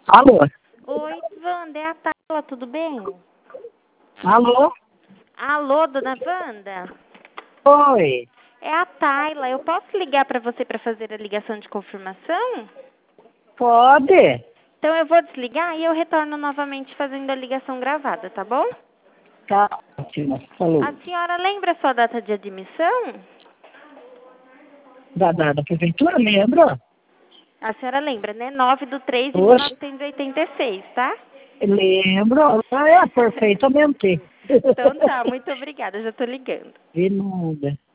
Alô? Oi, Wanda, é a Tayla, tudo bem? Alô? Alô, dona Wanda? Oi. É a Tayla, eu posso ligar para você para fazer a ligação de confirmação? Pode? Então eu vou desligar e eu retorno novamente fazendo a ligação gravada, tá bom? Tá ótimo. Falou. A senhora lembra a sua data de admissão? Da prefeitura, lembra? A senhora lembra, né? 9/3 de Oxe, 1986, tá? lembro. Perfeitamente. Então tá, muito obrigada, já tô ligando. De nada.